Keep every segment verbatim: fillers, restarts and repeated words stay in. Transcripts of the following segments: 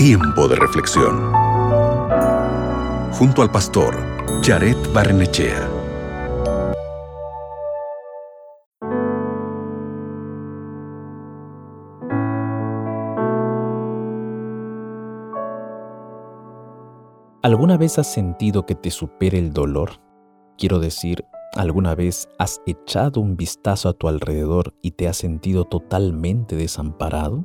Tiempo de reflexión. Junto al pastor Jared Barrenechea. ¿Alguna vez has sentido que te supera el dolor? Quiero decir, ¿alguna vez has echado un vistazo a tu alrededor y te has sentido totalmente desamparado?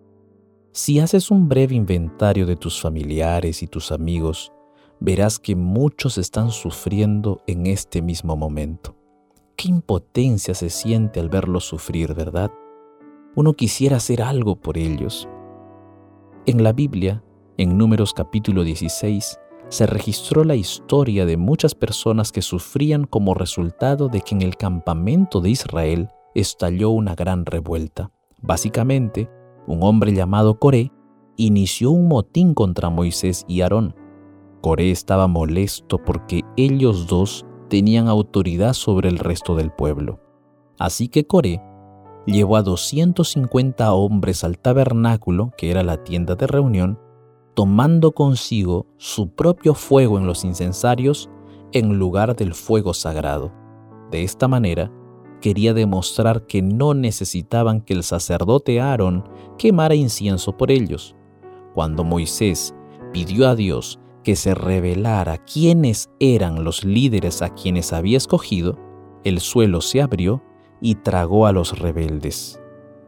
Si haces un breve inventario de tus familiares y tus amigos, verás que muchos están sufriendo en este mismo momento. Qué impotencia se siente al verlos sufrir, ¿verdad? Uno quisiera hacer algo por ellos. En la Biblia, en Números capítulo dieciséis, se registró la historia de muchas personas que sufrían como resultado de que en el campamento de Israel estalló una gran revuelta. Básicamente, un hombre llamado Coré inició un motín contra Moisés y Aarón. Coré estaba molesto porque ellos dos tenían autoridad sobre el resto del pueblo. Así que Coré llevó a doscientos cincuenta hombres al tabernáculo, que era la tienda de reunión, tomando consigo su propio fuego en los incensarios en lugar del fuego sagrado. De esta manera, quería demostrar que no necesitaban que el sacerdote Aarón quemara incienso por ellos. Cuando Moisés pidió a Dios que se revelara quiénes eran los líderes a quienes había escogido, el suelo se abrió y tragó a los rebeldes.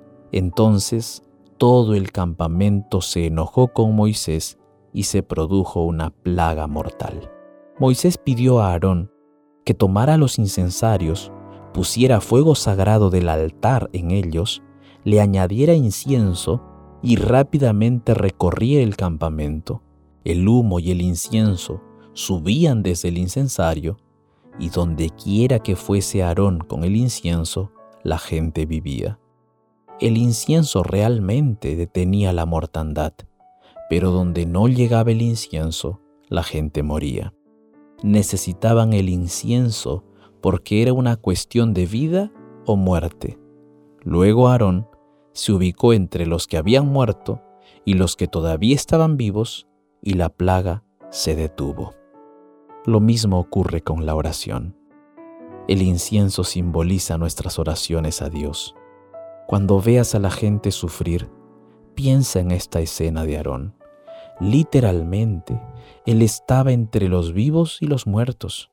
Entonces, todo el campamento se enojó con Moisés y se produjo una plaga mortal. Moisés pidió a Aarón que tomara los incensarios, pusiera fuego sagrado del altar en ellos, le añadiera incienso y rápidamente recorría el campamento. El humo y el incienso subían desde el incensario y donde quiera que fuese Aarón con el incienso, la gente vivía. El incienso realmente detenía la mortandad, pero donde no llegaba el incienso, la gente moría. Necesitaban el incienso porque era una cuestión de vida o muerte. Luego Aarón se ubicó entre los que habían muerto y los que todavía estaban vivos, y la plaga se detuvo. Lo mismo ocurre con la oración. El incienso simboliza nuestras oraciones a Dios. Cuando veas a la gente sufrir, piensa en esta escena de Aarón. Literalmente, él estaba entre los vivos y los muertos.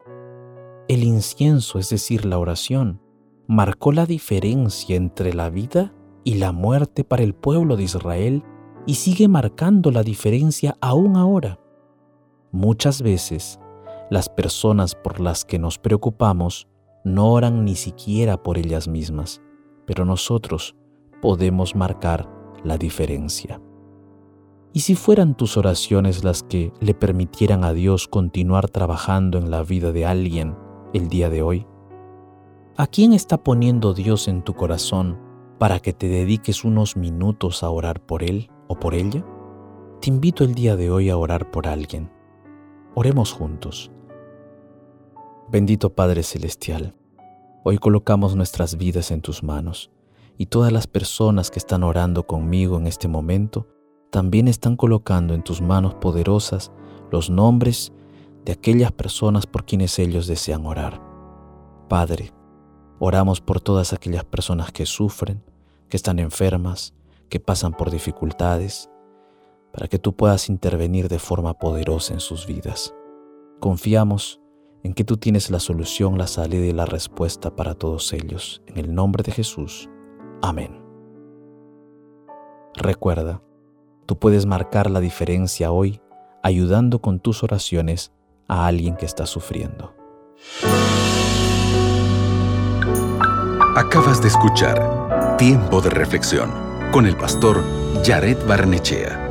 El incienso, es decir, la oración, marcó la diferencia entre la vida y la muerte para el pueblo de Israel y sigue marcando la diferencia aún ahora. Muchas veces, las personas por las que nos preocupamos no oran ni siquiera por ellas mismas, pero nosotros podemos marcar la diferencia. ¿Y si fueran tus oraciones las que le permitieran a Dios continuar trabajando en la vida de alguien el día de hoy? ¿A quién está poniendo Dios en tu corazón para que te dediques unos minutos a orar por él o por ella? Te invito el día de hoy a orar por alguien. Oremos juntos. Bendito Padre Celestial, hoy colocamos nuestras vidas en tus manos y todas las personas que están orando conmigo en este momento también están colocando en tus manos poderosas los nombres de aquellas personas por quienes ellos desean orar. Padre, oramos por todas aquellas personas que sufren, que están enfermas, que pasan por dificultades, para que tú puedas intervenir de forma poderosa en sus vidas. Confiamos en que tú tienes la solución, la salida y la respuesta para todos ellos. En el nombre de Jesús. Amén. Recuerda, tú puedes marcar la diferencia hoy ayudando con tus oraciones a alguien que está sufriendo. Acabas de escuchar Tiempo de Reflexión con el pastor Jared Barrenechea.